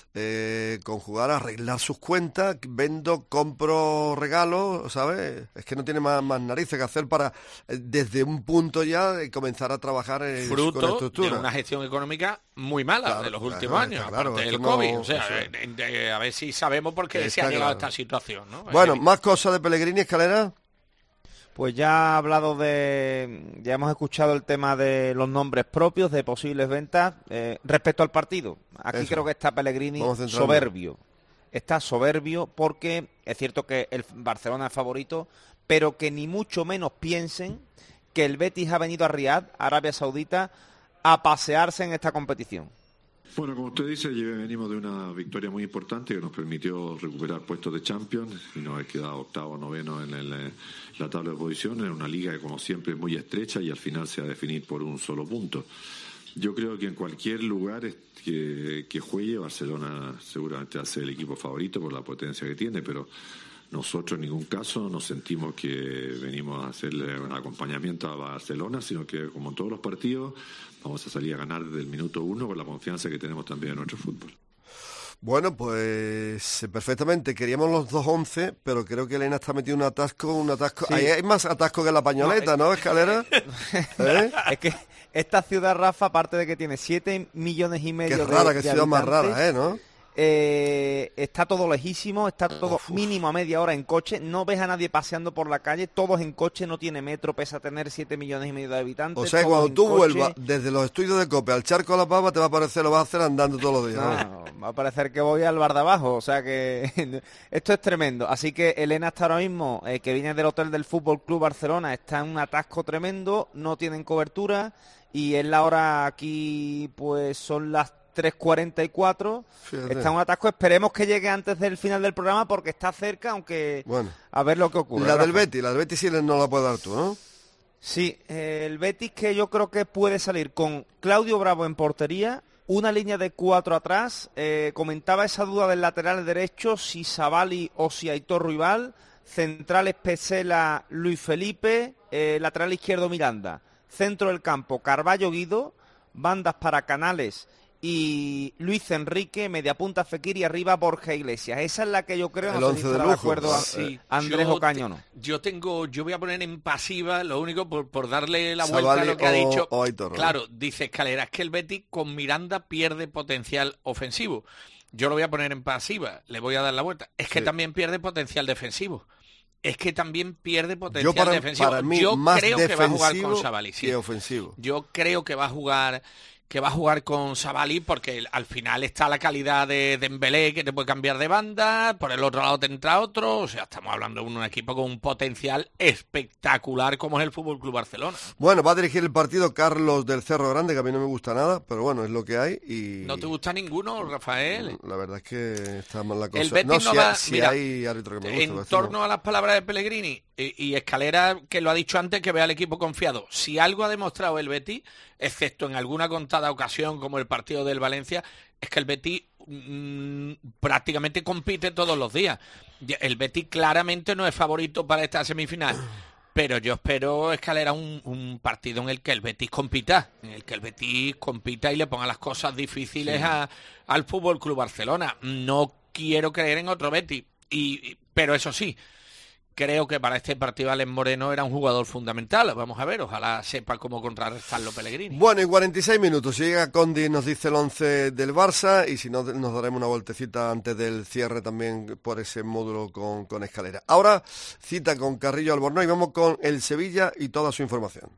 eh, conjugar, arreglar sus cuentas, vendo, compro, regalo, ¿sabes? Es que no tiene más, más narices que hacer para, desde un punto ya, de comenzar a trabajar en fruto con estructura. De una gestión económica muy mala claro, de los claro, últimos años, claro, aparte del no, COVID. O sea, o sea de, de, a ver si sabemos por qué se ha llegado claro. a esta situación, ¿no? Bueno, más cosas de Pellegrini, Escalera. Pues ya ha hablado de, ya hemos escuchado el tema de los nombres propios, de posibles ventas. Eh, respecto al partido, aquí Eso. creo que está Pellegrini soberbio. Está soberbio porque es cierto que el Barcelona es favorito, pero que ni mucho menos piensen que el Betis ha venido a Riad, Arabia Saudita, a pasearse en esta competición. Bueno, como usted dice, venimos de una victoria muy importante que nos permitió recuperar puestos de Champions y nos ha quedado octavo, noveno en el, la tabla de posiciones, en una liga que como siempre es muy estrecha y al final se va a definir por un solo punto. Yo creo que en cualquier lugar que, que juegue, Barcelona seguramente va a ser el equipo favorito por la potencia que tiene, pero nosotros en ningún caso nos sentimos que venimos a hacerle un acompañamiento a Barcelona, sino que como en todos los partidos vamos a salir a ganar desde el minuto uno con la confianza que tenemos también en nuestro fútbol. Bueno, pues perfectamente. Queríamos los dos once, pero creo que Elena está metido un atasco, un atasco. Sí. Ahí hay más atasco que en la pañoleta, ¿no, ¿no Escalera? ¿Eh? Es que esta ciudad, Rafa, aparte de que tiene siete millones y medio Qué de rara, qué ciudad más rara, ¿eh? ¿No? Eh, está todo lejísimo, está todo uf, mínimo a media hora en coche, no ves a nadie paseando por la calle, todos en coche, no tiene metro, pese a tener siete millones y medio de habitantes. O sea, cuando tú vuelvas desde los estudios de Cope al Charco de la Pava, te va a parecer, lo vas a hacer andando todos los días. No, no, va a parecer que voy al bar de abajo, o sea que esto es tremendo. Así que Elena está ahora mismo, eh, que viene del hotel del Fútbol Club Barcelona, está en un atasco tremendo, no tienen cobertura y es la hora aquí, pues son las tres cuarenta y cuatro, Fíjate. Está en un atasco, esperemos que llegue antes del final del programa porque está cerca, aunque bueno, a ver lo que ocurre. La Rafa. del Betis, la del Betis sí no la puedes dar tú, ¿no? Sí, eh, el Betis que yo creo que puede salir con Claudio Bravo en portería, una línea de cuatro atrás, eh, comentaba esa duda del lateral derecho, si Savali o si Aitor Ruibal, centrales Pesela, Luis Felipe, eh, lateral izquierdo Miranda, centro del campo Carballo Guido, bandas para Canales y Luis Enrique, media punta Fekir y arriba Borja Iglesias. Esa es la que yo creo, el no sé si estará de acuerdo a, sí, Andrés yo Ocaño, ¿no? Yo tengo, yo voy a poner en pasiva, lo único por, por darle la vuelta Savali a lo que o, ha dicho. O Aitor, claro, dice Escalera, es que el Betis con Miranda pierde potencial ofensivo. Yo lo voy a poner en pasiva, le voy a dar la vuelta. Es que sí. también pierde potencial defensivo. Es que también pierde potencial yo para, defensivo. Para mí, yo más creo que va a jugar con Savali. Sí. Ofensivo. Yo creo que va a jugar que va a jugar con Savali porque al final está la calidad de Dembélé que te puede cambiar de banda, por el otro lado te entra otro, o sea, estamos hablando de un equipo con un potencial espectacular como es el Fútbol Club Barcelona. Bueno, va a dirigir el partido Carlos del Cerro Grande, que a mí no me gusta nada, pero bueno, es lo que hay y... ¿No te gusta ninguno, Rafael? La verdad es que está mal la cosa. El Betis no, no si, va, hay, si mira, hay árbitro que me gusta. En torno no. a las palabras de Pellegrini y, y Escalera, que lo ha dicho antes, que vea al equipo confiado. Si algo ha demostrado el Betis, excepto en alguna contada cada ocasión, como el partido del Valencia, es que el Betis mmm, prácticamente compite todos los días. El Betis claramente no es favorito para esta semifinal. Pero yo espero, Escalera, un, un partido en el que el Betis compita, en el que el Betis compita y le ponga las cosas difíciles sí. a, al Fútbol Club Barcelona. No quiero creer en otro Betis, y, pero eso sí, creo que para este partido Alex Moreno era un jugador fundamental. Vamos a ver, ojalá sepa cómo contrarrestarlo Pellegrini. Bueno, en cuarenta y seis minutos, si llega Condi nos dice el once del Barça, y si no nos daremos una vueltecita antes del cierre también por ese módulo con, con Escalera. Ahora cita con Carrillo Albornoz y vamos con el Sevilla y toda su información.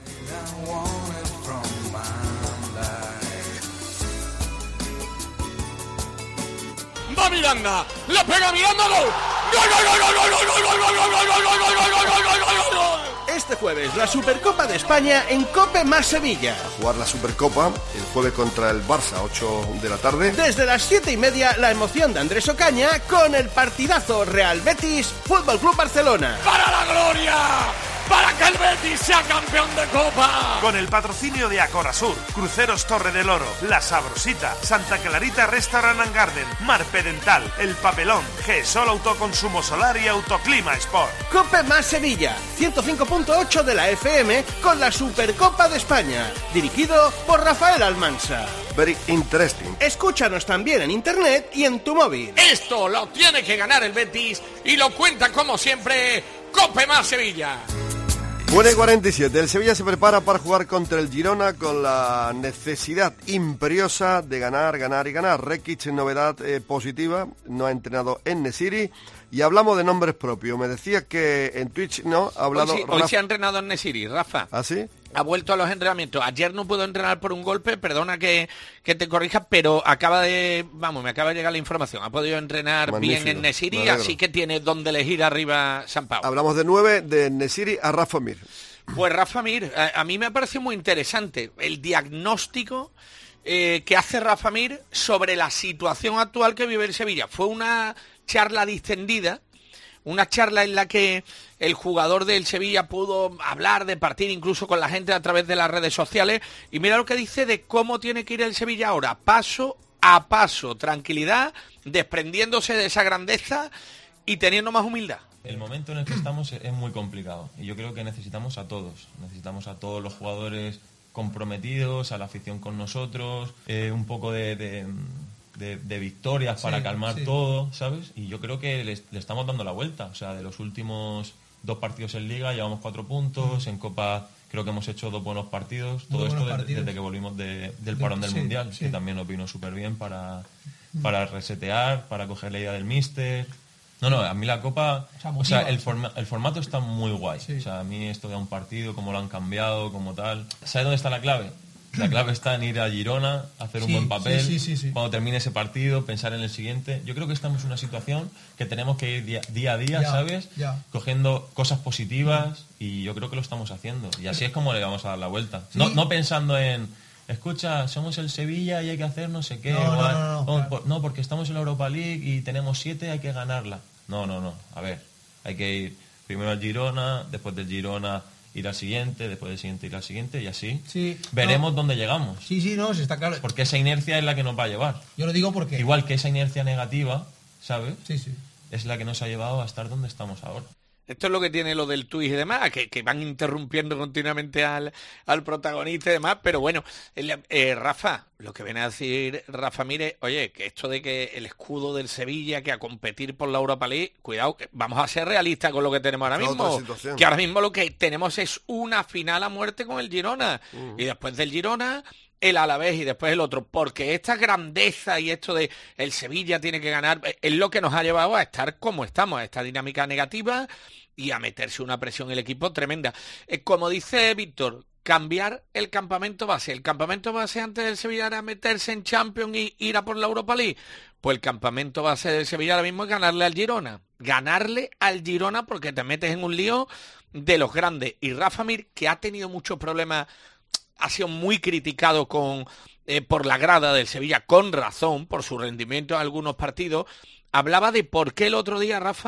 Va Miranda, le pega Miranda, gol. ¡Gol, gol, gol, gol, gol, gol, gol, gol, gol, gol, gol, gol, gol, gol, gol, gol! Este jueves la Supercopa de España en Cope más Sevilla. A jugar la Supercopa el jueves contra el Barça, ocho de la tarde. Desde las siete y media, la emoción de Andrés Ocaña con el partidazo Real Betis Fútbol Club Barcelona. ¡Para la gloria! ¡Para que el Betis sea campeón de Copa! Con el patrocinio de Acorazur, Cruceros Torre del Oro, La Sabrosita, Santa Clarita Restaurant and Garden, Marpe Dental, El Papelón, G-Sol Autoconsumo Solar y Autoclima Sport. Cope más Sevilla, ciento cinco punto ocho de la F M con la Supercopa de España. Dirigido por Rafael Almansa. Very interesting. Escúchanos también en internet y en tu móvil. Esto lo tiene que ganar el Betis y lo cuenta como siempre Cope más Sevilla. Buena y cuarenta y siete. El Sevilla se prepara para jugar contra el Girona con la necesidad imperiosa de ganar, ganar y ganar. Rekic, novedad eh, positiva, no ha entrenado en Nesiri. Y hablamos de nombres propios. Me decía que en Twitch no ha hablado... Hoy, sí, hoy se ha entrenado en Nesiri, Rafa. ¿Ah, sí? Ha vuelto a los entrenamientos. Ayer no pudo entrenar por un golpe, perdona que, que te corrija, pero acaba de... Vamos, me acaba de llegar la información. Ha podido entrenar Magnífico. bien en Nesiri, así que tiene donde elegir arriba San Pau. Hablamos de nueve, de Nesiri a Rafa Mir. Pues Rafa Mir, a, a mí me parece muy interesante el diagnóstico eh, que hace Rafa Mir sobre la situación actual que vive el Sevilla. Fue una charla distendida, una charla en la que el jugador del Sevilla pudo hablar, departir incluso con la gente a través de las redes sociales, y mira lo que dice de cómo tiene que ir el Sevilla ahora, paso a paso, tranquilidad, desprendiéndose de esa grandeza y teniendo más humildad. El momento en el que estamos es muy complicado y yo creo que necesitamos a todos, necesitamos a todos los jugadores comprometidos, a la afición con nosotros, eh, un poco de... de De, de victorias para sí, calmar sí. todo, ¿sabes? Y yo creo que le, le estamos dando la vuelta. O sea, de los últimos dos partidos en Liga llevamos cuatro puntos, mm. en Copa creo que hemos hecho dos buenos partidos. Muy todo esto de, desde que volvimos de, del parón de, del sí, Mundial, sí. que también nos vino súper bien para, mm. para resetear, para coger la idea del míster. No, no, a mí la Copa... O sea, o sea el, forma, el formato está muy guay. Sí. O sea, a mí esto de un partido, cómo lo han cambiado, como tal... ¿Sabes dónde está la clave? La clave está en ir a Girona, hacer sí, un buen papel, sí, sí, sí, sí. cuando termine ese partido, pensar en el siguiente. Yo creo que estamos en una situación que tenemos que ir día, día a día, ya, ¿sabes? Ya. Cogiendo cosas positivas y yo creo que lo estamos haciendo. Y así es como le vamos a dar la vuelta. Sí. No, no pensando en, escucha, somos el Sevilla y hay que hacer no sé qué. No, no, no, no, no, claro. no, porque estamos en la Europa League y tenemos siete, hay que ganarla. No, no, no. A ver, hay que ir primero al Girona, después del Girona... ir al siguiente, después del siguiente ir al siguiente y así sí, veremos no. dónde llegamos. Sí, sí, no, sí está claro. Porque esa inercia es la que nos va a llevar. Yo lo digo porque... Igual que esa inercia negativa, ¿sabes? Sí, sí. Es la que nos ha llevado a estar donde estamos ahora. Esto es lo que tiene lo del tuit y demás, que, que van interrumpiendo continuamente al, al protagonista y demás, pero bueno, el, eh, Rafa, lo que viene a decir Rafa Mire, oye, que esto de que el escudo del Sevilla, que a competir por la Europa League, cuidado, que vamos a ser realistas con lo que tenemos ahora mismo, que ahora mismo lo que tenemos es una final a muerte con el Girona, uh-huh. y después del Girona... el Alavés y después el otro, porque esta grandeza y esto de el Sevilla tiene que ganar es lo que nos ha llevado a estar como estamos, a esta dinámica negativa y a meterse una presión en el equipo tremenda. Eh, como dice Víctor, cambiar el campamento base. El campamento base antes del Sevilla era meterse en Champions y ir a por la Europa League. Pues el campamento base del Sevilla ahora mismo es ganarle al Girona. Ganarle al Girona porque te metes en un lío de los grandes. Y Rafa Mir, que ha tenido muchos problemas, ha sido muy criticado con eh, por la grada del Sevilla, con razón, por su rendimiento en algunos partidos, hablaba de por qué el otro día, Rafa,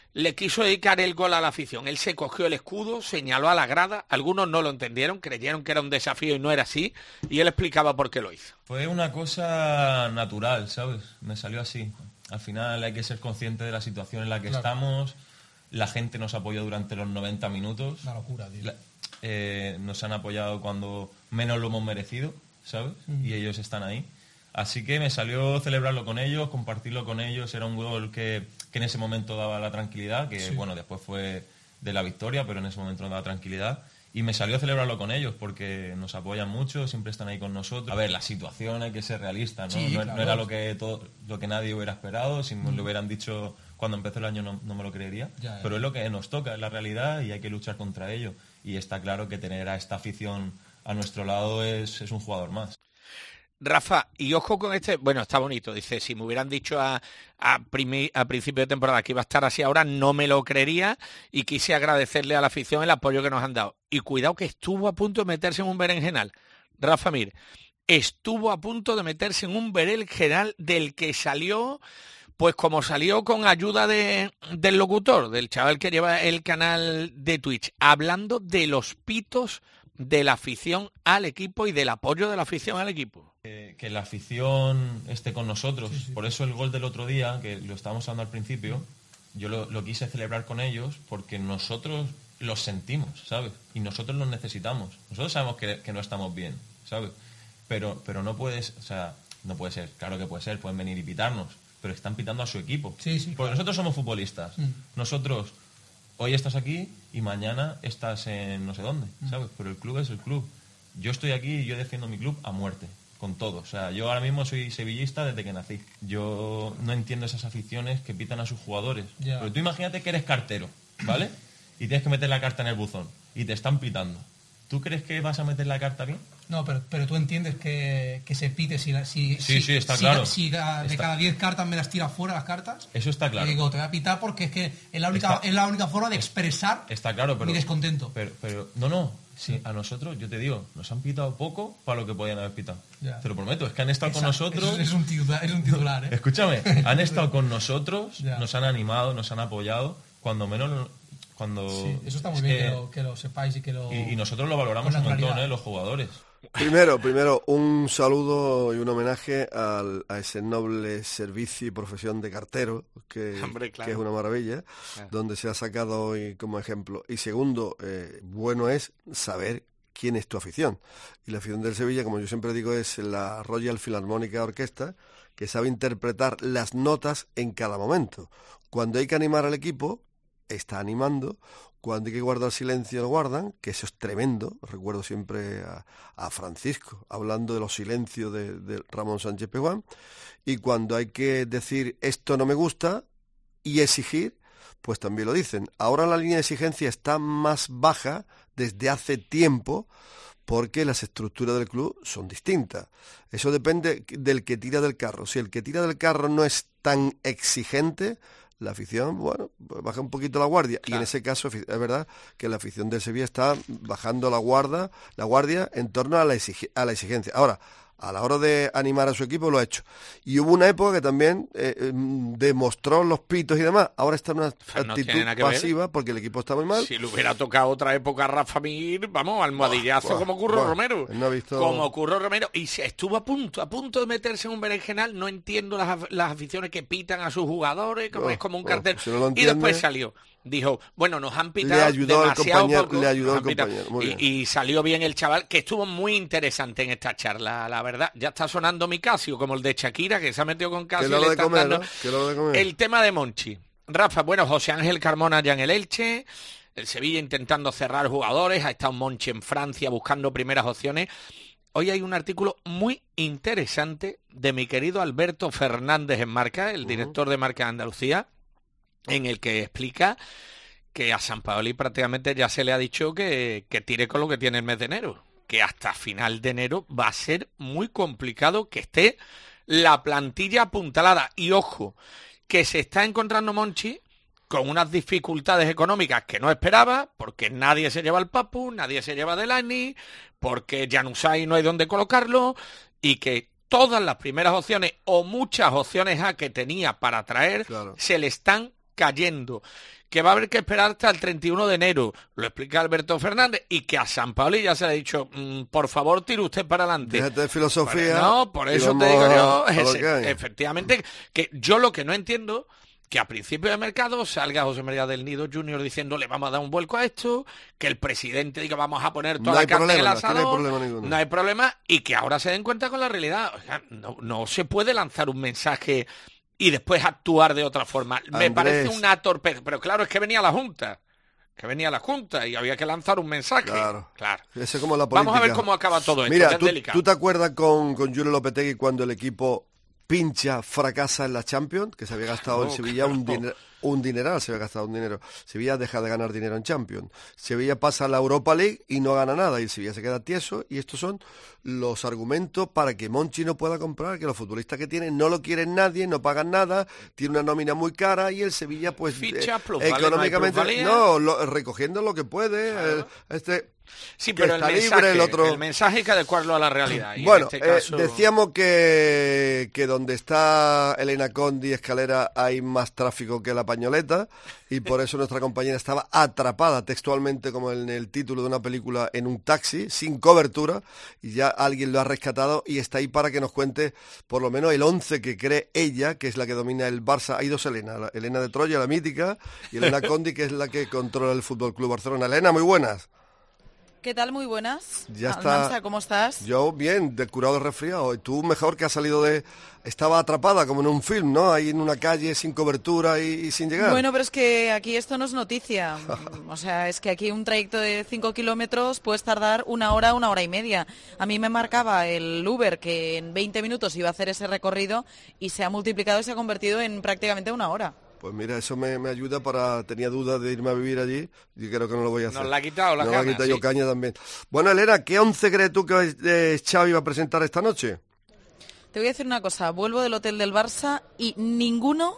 le quiso dedicar el gol a la afición. Él se cogió el escudo, señaló a la grada, algunos no lo entendieron, creyeron que era un desafío y no era así, y él explicaba por qué lo hizo. Fue una cosa natural, ¿sabes? Me salió así. Al final hay que ser consciente de la situación en la que claro. estamos. La gente nos apoyó durante los noventa minutos. Una locura, tío. La, eh, nos han apoyado cuando menos lo hemos merecido, ¿sabes? Mm. Y ellos están ahí. Así que me salió celebrarlo con ellos, compartirlo con ellos. Era un gol que, que en ese momento daba la tranquilidad, que sí. bueno, después fue de la victoria, pero en ese momento nos daba tranquilidad. Y me salió celebrarlo con ellos porque nos apoyan mucho, siempre están ahí con nosotros. A ver, la situación hay que ser realista, ¿no? Sí, no, claro. no era lo que todo, lo que nadie hubiera esperado. Si me Mm. lo hubieran dicho cuando empezó el año no, no me lo creería. Ya, ya. Pero es lo que nos toca, es la realidad y hay que luchar contra ello. Y está claro que tener a esta afición a nuestro lado es, es un jugador más. Rafa, y ojo con este, bueno, está bonito, dice, si me hubieran dicho a, a, primi, a principio de temporada que iba a estar así ahora, no me lo creería y quise agradecerle a la afición el apoyo que nos han dado. Y cuidado que estuvo a punto de meterse en un berenjenal. Rafa Mir, estuvo a punto de meterse en un berenjenal del que salió, pues como salió con ayuda de, del locutor, del chaval que lleva el canal de Twitch, hablando de los pitos de la afición al equipo y del apoyo de la afición al equipo. Que, que la afición esté con nosotros. Sí, sí. Por eso el gol del otro día, que lo estábamos hablando al principio, yo lo, lo quise celebrar con ellos porque nosotros los sentimos, ¿sabes? Y nosotros los necesitamos. Nosotros sabemos que, que no estamos bien, ¿sabes? Pero, pero no puedes, o sea, no puede ser, claro que puede ser, pueden venir y pitarnos, pero están pitando a su equipo. Sí, sí, porque claro. nosotros somos futbolistas. Mm. Nosotros, hoy estás aquí y mañana estás en no sé dónde, ¿sabes? Mm. Pero el club es el club. Yo estoy aquí y yo defiendo mi club a muerte. Con todo, o sea, yo ahora mismo soy sevillista desde que nací. Yo no entiendo esas aficiones que pitan a sus jugadores. Yeah. Pero tú imagínate que eres cartero, ¿vale? Y tienes que meter la carta en el buzón y te están pitando. ¿Tú crees que vas a meter la carta bien? No, pero, pero tú entiendes que, que se pite si... si sí, si, sí, está si, claro. Si, si de está. cada diez cartas me las tira fuera las cartas... Eso está claro. Y digo, te voy a pitar porque es que es la única, está, es la única forma de expresar está claro, pero, mi descontento. Pero, pero no, no. Sí, a nosotros, yo te digo, nos han pitado poco para lo que podían haber pitado. Ya. Te lo prometo, es que han estado Esa, con nosotros... Es, es, un titular, es un titular, ¿eh? Escúchame, han estado con nosotros, ya. nos han animado, nos han apoyado, cuando menos... cuando sí, eso está muy bien que, que, lo, que lo sepáis y que lo... Y, y nosotros lo valoramos un montón, ¿eh? Los jugadores. Primero, primero, un saludo y un homenaje al, a ese noble servicio y profesión de cartero, que, Hombre, claro. que es una maravilla, claro. donde se ha sacado hoy como ejemplo. Y segundo, eh, bueno es saber quién es tu afición. Y la afición del Sevilla, como yo siempre digo, es la Royal Philharmonic Orchestra, que sabe interpretar las notas en cada momento. Cuando hay que animar al equipo, está animando. Cuando hay que guardar silencio, lo guardan, que eso es tremendo. Recuerdo siempre a, a Francisco hablando de los silencios de, de Ramón Sánchez Pizjuán. Y cuando hay que decir esto no me gusta y exigir, pues también lo dicen. Ahora la línea de exigencia está más baja desde hace tiempo porque las estructuras del club son distintas. Eso depende del que tira del carro. Si el que tira del carro no es tan exigente, la afición, bueno, baja un poquito la guardia. Claro. Y en ese caso es verdad que la afición del Sevilla está bajando la guardia, la guardia en torno a la, exig- a la exigencia. Ahora, a la hora de animar a su equipo lo ha hecho. Y hubo una época que también eh, eh, demostró los pitos y demás. Ahora está en una no actitud pasiva ver. Porque el equipo está muy mal. Si le hubiera tocado otra época a Rafa Mir, vamos, almohadillazo buah, como Curro buah, Romero. No ha visto... Como Curro Romero. Y se estuvo a punto, a punto de meterse en un berenjenal. No entiendo las, las aficiones que pitan a sus jugadores, como oh, es como un cartel. Oh, si no y después salió. Dijo, bueno, nos han pitado le ayudó demasiado el poco. Le ayudó al compañero. Y, y salió bien el chaval, que estuvo muy interesante en esta charla, la verdad. Ya está sonando mi Casio, como el de Shakira, que se ha metido con Casio. Que lo de comer, ¿no? Que lo de comer. El tema de Monchi. Rafa, bueno, José Ángel Carmona ya en el Elche, el Sevilla intentando cerrar jugadores, ha estado Monchi en Francia buscando primeras opciones. Hoy hay un artículo muy interesante de mi querido Alberto Fernández en Marca, el uh-huh. director de Marca de Andalucía, en el que explica que a Sampaoli prácticamente ya se le ha dicho que, que tire con lo que tiene el mes de enero, que hasta final de enero va a ser muy complicado que esté la plantilla apuntalada. Y ojo, que se está encontrando Monchi con unas dificultades económicas que no esperaba, porque nadie se lleva al Papu, nadie se lleva a Delaney, porque Januzaj no hay dónde colocarlo, y que todas las primeras opciones o muchas opciones A que tenía para traer claro. se le están cayendo, que va a haber que esperar hasta el treinta y uno de enero, lo explica Alberto Fernández, y que a San Paoli ya se le ha dicho, mmm, por favor, tire usted para adelante. Déjate de filosofía. Bueno, no, por eso te digo yo, es, efectivamente, que yo lo que no entiendo, que a principio de mercado salga José María del Nido junior diciendo le vamos a dar un vuelco a esto, que el presidente diga vamos a poner toda no la carne en el asador, no hay problema ninguno. No hay problema, y que ahora se den cuenta con la realidad. O sea, no, no se puede lanzar un mensaje y después actuar de otra forma. Me Andrés. parece una torpeza, pero claro, es que venía la Junta. Que venía la Junta y había que lanzar un mensaje. Claro. claro. Ese es como la política. Vamos a ver cómo acaba todo esto. Mira, que ¿tú, es delicado. ¿tú te acuerdas con, con Julio Lopetegui cuando el equipo pincha, fracasa en la Champions? Que se había gastado Oh, en Sevilla claro. un, diner, un dineral, se había gastado un dinero. Sevilla deja de ganar dinero en Champions. Sevilla pasa a la Europa League y no gana nada. Y Sevilla se queda tieso. Y estos son los argumentos para que Monchi no pueda comprar, que los futbolistas que tienen no lo quieren nadie, no pagan nada, tiene una nómina muy cara y el Sevilla pues Ficha, eh, plusvalía, económicamente no hay plusvalía. no, lo- recogiendo lo que puede. Claro. el- este Sí, que pero el está mensaje, libre, el otro el mensaje hay que adecuarlo a la realidad. Y bueno, en este eh, caso... decíamos que, que donde está Elena Condi Escalera hay más tráfico que la Pañoleta y por eso nuestra compañera estaba atrapada textualmente como en el título de una película en un taxi, sin cobertura, y ya alguien lo ha rescatado y está ahí para que nos cuente por lo menos el once que cree ella, que es la que domina el Barça. Hay dos Elena, la Elena de Troya, la mítica, y Elena Condi, que es la que controla el Fútbol Club Barcelona. Elena, muy buenas. ¿Qué tal? Muy buenas. Ya está. Almansa, ¿cómo estás? Yo bien, de curado de resfriado. Y tú mejor, que has salido de... Estaba atrapada como en un film, ¿no? Ahí en una calle sin cobertura y, y sin llegar. Bueno, pero es que aquí esto no es noticia. O sea, es que aquí un trayecto de cinco kilómetros puedes tardar una hora, una hora y media. A mí me marcaba el Uber que en veinte minutos iba a hacer ese recorrido y se ha multiplicado y se ha convertido en prácticamente una hora. Pues mira, eso me, me ayuda para... Tenía dudas de irme a vivir allí y creo que no lo voy a hacer. Nos la ha quitado la Nos gana, la ha quitado yo sí. caña también. Bueno, Elena, ¿qué once crees tú que eh, Xavi va a presentar esta noche? Te voy a decir una cosa. Vuelvo del hotel del Barça y ninguno,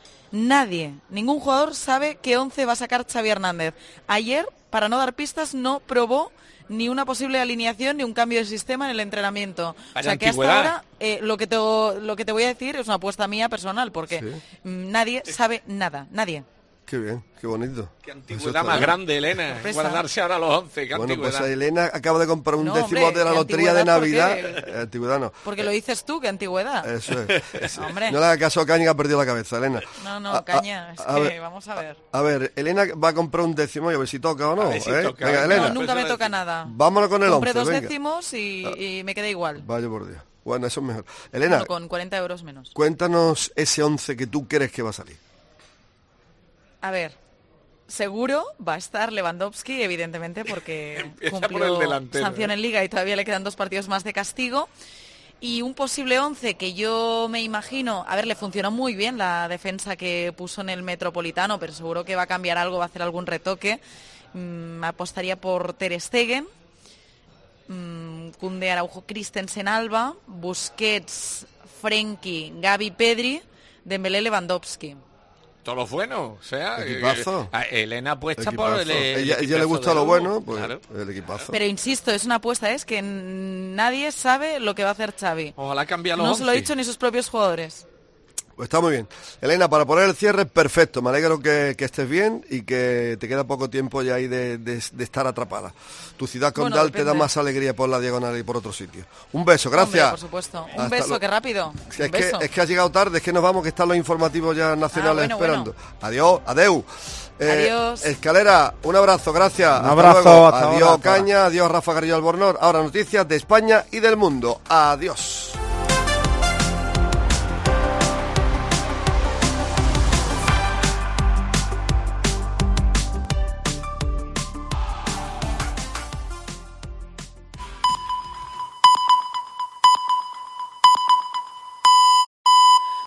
nadie, ningún jugador sabe qué once va a sacar Xavi Hernández. Ayer, para no dar pistas, no probó ni una posible alineación ni un cambio de sistema en el entrenamiento. Vaya o sea que hasta antigüedad. ahora eh, lo que te lo que te voy a decir es una apuesta mía personal porque Sí. mm, nadie sabe nada, nadie. Qué bien, qué bonito. Qué Eso antigüedad está más bien. grande, Elena. Sorpresa. Guardarse ahora los once. Qué Bueno, pues antigüedad. Elena acaba de comprar un No, décimo hombre, de la ¿qué lotería de antigüedad por Navidad. qué? Eh, antigüedad no. Porque lo dices tú, qué antigüedad. Eso es. eso. Hombre. No le haga caso a Caña, que ha perdido la cabeza, Elena. No, no, A- a- caña, es a que ver. vamos a ver. A ver, Elena va a comprar un décimo y a ver si toca o no. A ver si ¿eh? toca. Venga, No, Elena. No, nunca me toca nada. Vámonos con el Compré once, dos venga. décimos y, y me quedé igual. Vaya por Dios. Bueno, eso es mejor. Elena, Bueno, con cuarenta euros menos. cuéntanos ese once que tú crees que va a salir. A ver, seguro va a estar Lewandowski, evidentemente, porque Empieza por cumplió el delantero, sanción ¿eh? en Liga y todavía le quedan dos partidos más de castigo. Y un posible once que yo me imagino, a ver, le funcionó muy bien la defensa que puso en el Metropolitano, pero seguro que va a cambiar algo, va a hacer algún retoque. Mm, apostaría por Ter Stegen, mm, Koundé, Araujo, Christensen, Alba, Busquets, Frenkie, Gavi, Pedri, Dembélé, Lewandowski. Todos los buenos, o sea, Equipazo. eh, eh, Elena apuesta Equipazo. por el, el ella, ella le equipazo gusta de lo Lugo, bueno, pues claro. el equipazo. Pero insisto, es una apuesta, es que n- nadie sabe lo que va a hacer Xavi. Ojalá cambie los No se lo ha once. dicho ni sus propios jugadores. Pues está muy bien. Elena, para poner el cierre, perfecto. Me alegro que, que estés bien y que te queda poco tiempo ya ahí de, de- de estar atrapada. Tu ciudad Bueno, condal te da depende. más alegría por la diagonal y por otro sitio. Un beso, gracias. Hombre, por supuesto. Un Hasta beso, lo- qué rápido. Es Un que, beso. es que has llegado tarde, es que nos vamos, que están los informativos ya nacionales Ah, bueno, esperando. Adiós, adeu. Eh, Adiós. Escalera, un abrazo, gracias. Un Hasta abrazo, luego. hasta Adiós, ahora, hasta ahora. Caña, adiós, Rafa Garrido Albornoz. Ahora noticias de España y del mundo. Adiós.